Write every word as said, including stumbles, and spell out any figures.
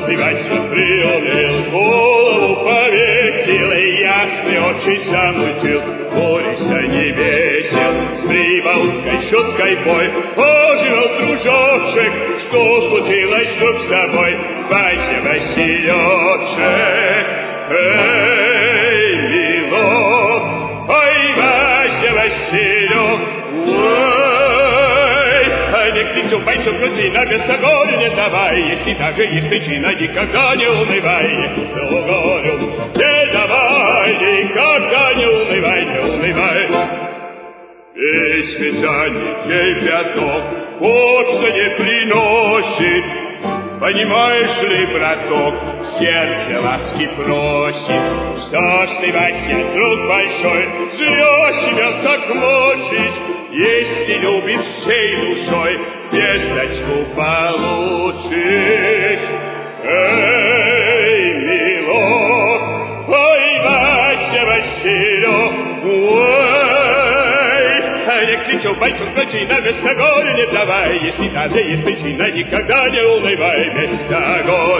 Толстый Вася приуныл, голову повесил, и ясные очи замутил, Борися не весел. С прибауткой, шуткой бой, оживал дружочек, что случилось вдруг с тобой, Вася Василечек? Эй, милок, ой, Вася Василек, ой, а не кричу, бойцу груди, на бесогорю не давай, если даже есть причина, никогда не унывай, что говорю, не давай, никогда не унывай, не унывай. Весь механик пяток, вот что не приносит, понимаешь ли, браток, сердце ласки просит. Что ж ты, Вася, друг большой, зря себя так мочить, если любишь всей душой, весточку получишь. Эй, милок, ой, Вася Василек, ой, а не кричу, бойцу ключи, на место горя не давай, если даже есть причина, никогда не унывай, место горя.